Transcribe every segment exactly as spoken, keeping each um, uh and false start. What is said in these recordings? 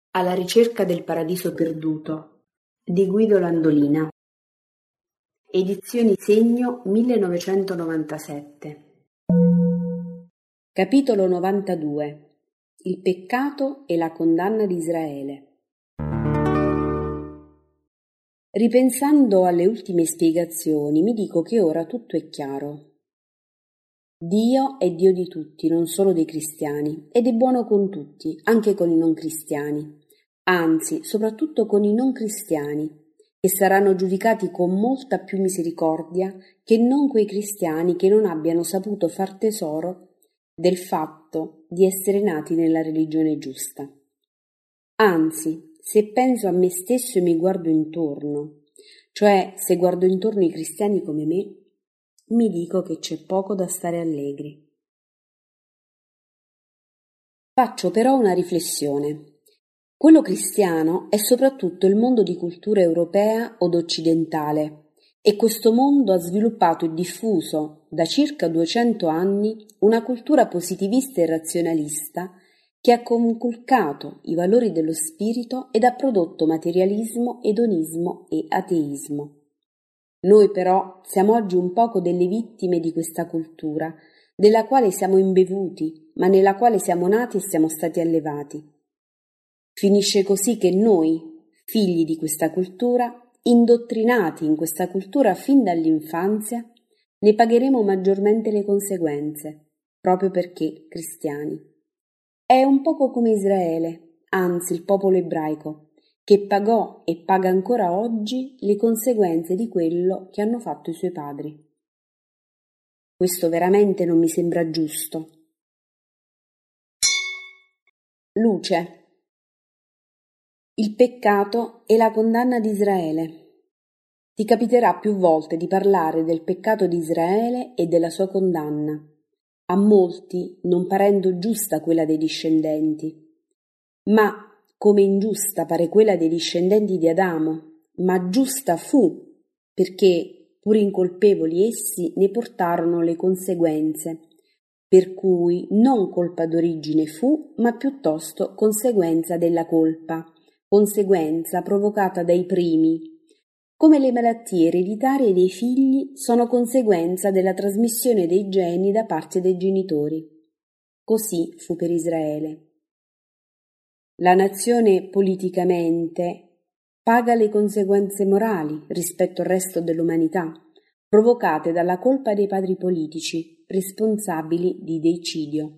Alla ricerca del paradiso perduto di Guido Landolina. Edizioni Segno millenovecentonovantasette. Capitolo novantadue. Il peccato e la condanna di Israele. Ripensando alle ultime spiegazioni, mi dico che ora tutto è chiaro. Dio è Dio di tutti, non solo dei cristiani, ed è buono con tutti, anche con i non cristiani, anzi, soprattutto con i non cristiani, che saranno giudicati con molta più misericordia che non quei cristiani che non abbiano saputo far tesoro del fatto di essere nati nella religione giusta. Anzi, se penso a me stesso e mi guardo intorno, cioè se guardo intorno i cristiani come me, mi dico che c'è poco da stare allegri. Faccio però una riflessione. Quello cristiano è soprattutto il mondo di cultura europea od occidentale, e questo mondo ha sviluppato e diffuso da circa duecento anni una cultura positivista e razionalista che ha conculcato i valori dello spirito ed ha prodotto materialismo, edonismo e ateismo. Noi però siamo oggi un poco delle vittime di questa cultura, della quale siamo imbevuti, ma nella quale siamo nati e siamo stati allevati. Finisce così che noi, figli di questa cultura, indottrinati in questa cultura fin dall'infanzia, ne pagheremo maggiormente le conseguenze, proprio perché cristiani. È un poco come Israele, anzi il popolo ebraico, che pagò e paga ancora oggi le conseguenze di quello che hanno fatto i suoi padri. Questo veramente non mi sembra giusto. Luce. Il peccato e la condanna di Israele. Ti capiterà più volte di parlare del peccato di Israele e della sua condanna. A molti non parendo giusta quella dei discendenti, ma come ingiusta pare quella dei discendenti di Adamo, ma giusta fu, perché, pur incolpevoli essi, ne portarono le conseguenze, per cui non colpa d'origine fu, ma piuttosto conseguenza della colpa, conseguenza provocata dai primi, come le malattie ereditarie dei figli sono conseguenza della trasmissione dei geni da parte dei genitori. Così fu per Israele. La nazione politicamente paga le conseguenze morali rispetto al resto dell'umanità, provocate dalla colpa dei padri politici, responsabili di deicidio.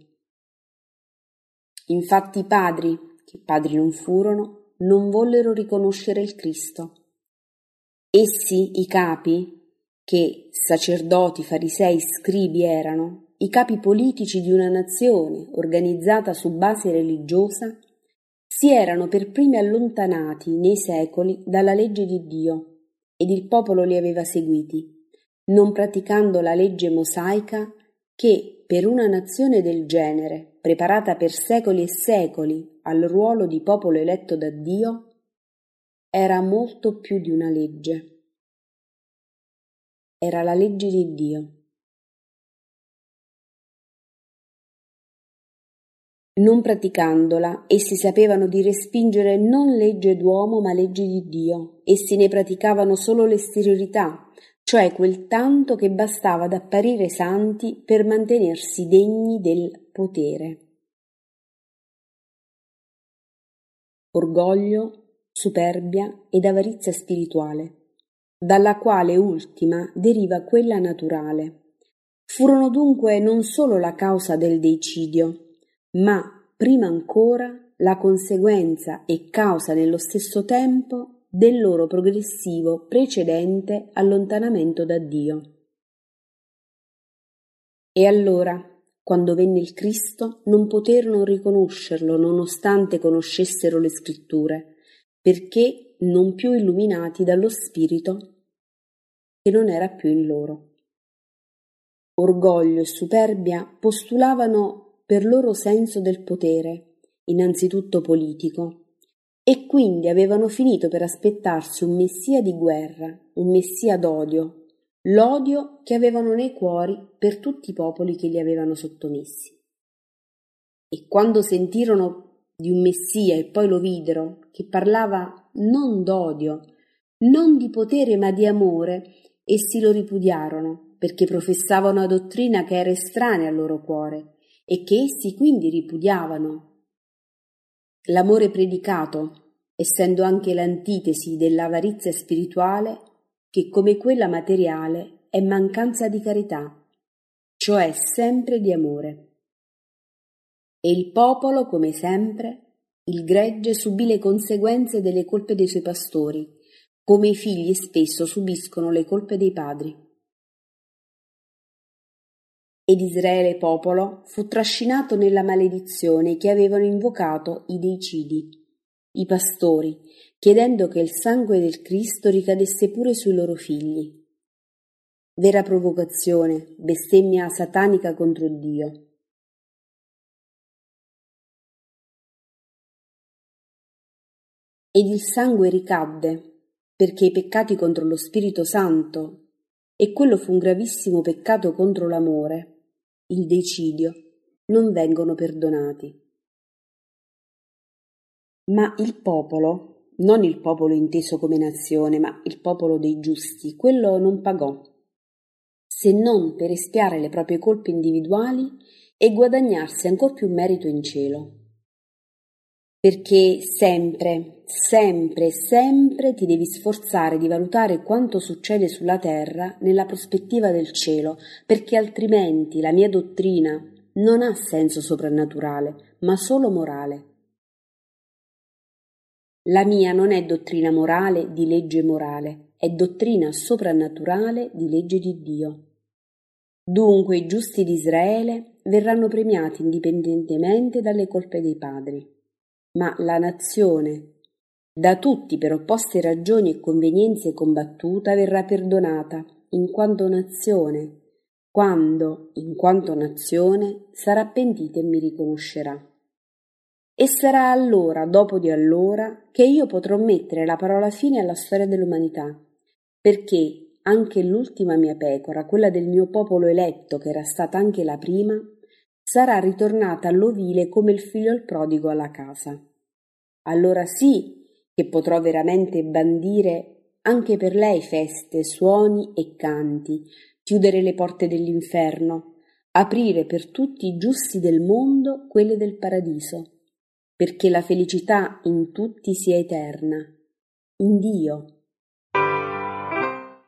Infatti i padri, che padri non furono, non vollero riconoscere il Cristo. Essi, i capi, che sacerdoti, farisei, scribi erano, i capi politici di una nazione organizzata su base religiosa, si erano per primi allontanati nei secoli dalla legge di Dio, ed il popolo li aveva seguiti, non praticando la legge mosaica che, per una nazione del genere, preparata per secoli e secoli al ruolo di popolo eletto da Dio, era molto più di una legge. Era la legge di Dio. Non praticandola, essi sapevano di respingere non legge d'uomo ma legge di Dio. Essi ne praticavano solo l'esteriorità, cioè quel tanto che bastava ad apparire santi per mantenersi degni del potere. Orgoglio, superbia ed avarizia spirituale, dalla quale ultima deriva quella naturale. Furono dunque non solo la causa del deicidio, ma prima ancora la conseguenza e causa nello stesso tempo del loro progressivo precedente allontanamento da Dio. E allora, quando venne il Cristo, non poterono riconoscerlo nonostante conoscessero le scritture, perché non più illuminati dallo Spirito che non era più in loro. Orgoglio e superbia postulavano per loro senso del potere, innanzitutto politico, e quindi avevano finito per aspettarsi un messia di guerra, un messia d'odio, l'odio che avevano nei cuori per tutti i popoli che li avevano sottomessi. E quando sentirono di un Messia e poi lo videro, che parlava non d'odio, non di potere ma di amore, essi lo ripudiarono, perché professava una dottrina che era estranea al loro cuore e che essi quindi ripudiavano. L'amore predicato, essendo anche l'antitesi dell'avarizia spirituale, che come quella materiale è mancanza di carità, cioè sempre di amore. E il popolo, come sempre, il gregge subì le conseguenze delle colpe dei suoi pastori, come i figli spesso subiscono le colpe dei padri. Ed Israele popolo fu trascinato nella maledizione che avevano invocato i deicidi, i pastori, chiedendo che il sangue del Cristo ricadesse pure sui loro figli. Vera provocazione, bestemmia satanica contro Dio. Ed il sangue ricadde, perché i peccati contro lo Spirito Santo, e quello fu un gravissimo peccato contro l'amore, il deicidio, non vengono perdonati. Ma il popolo, non il popolo inteso come nazione, ma il popolo dei giusti, quello non pagò, se non per espiare le proprie colpe individuali e guadagnarsi ancor più merito in cielo. Perché sempre, sempre, sempre ti devi sforzare di valutare quanto succede sulla terra nella prospettiva del cielo, perché altrimenti la mia dottrina non ha senso soprannaturale, ma solo morale. La mia non è dottrina morale di legge morale, è dottrina soprannaturale di legge di Dio. Dunque i giusti di Israele verranno premiati indipendentemente dalle colpe dei padri. Ma la nazione, da tutti per opposte ragioni e convenienze combattuta, verrà perdonata in quanto nazione, quando, in quanto nazione, sarà pentita e mi riconoscerà. E sarà allora, dopo di allora, che io potrò mettere la parola fine alla storia dell'umanità, perché anche l'ultima mia pecora, quella del mio popolo eletto, che era stata anche la prima, sarà ritornata all'ovile come il figlio prodigo alla casa. Allora sì che potrò veramente bandire anche per lei feste, suoni e canti, chiudere le porte dell'inferno, aprire per tutti i giusti del mondo quelle del paradiso, perché la felicità in tutti sia eterna, in Dio,